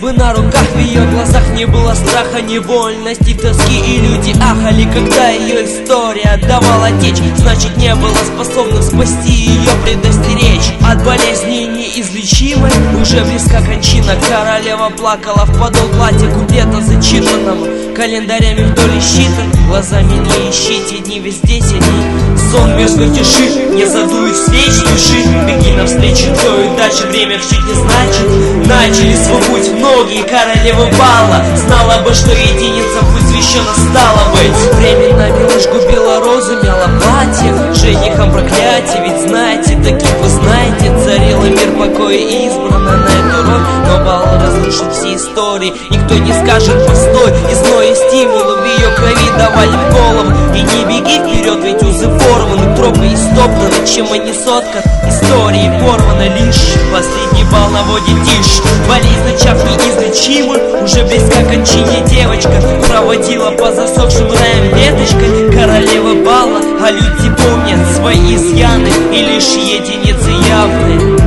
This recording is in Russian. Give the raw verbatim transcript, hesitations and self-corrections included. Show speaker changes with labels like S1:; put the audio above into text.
S1: бы на руках, в ее глазах не было страха, невольности, тоски, и люди ахали, когда ее история давала течь. Значит, не было способных спасти ее, предостеречь от болезни неизлечимой. Уже близка кончина, королева плакала в подол платья, куплета зачитанного календарями вдоль считан. Глазами не ищите дни, везде сиди. Сон между тиши, не задует свеч души. Беги навстречу, то и дальше время чуть не значит. Начали свой путь многие королевы бала. Знала бы, что единица путь священно стала быть. Временами лишь губила розы, мяла платье, женихам проклятие. Ведь знаете, таких вы знаете, царила мир покоя и избрана на эту роль. Но бал разрушит все истории, и кто не скажет постой. И зной, и стимулы в ее крови давали в голову. И не беги вперед, ведь узы порваны, тропы истоптаны, чем они соткан. Истории порваны лишь, последний бал наводит тишь. Болезнь, начав неизлечимую, уже близко к кончине девочка проводила по засохшим раям веточкой. Королева бала, а люди помнят свои изъяны, и лишь единицы явны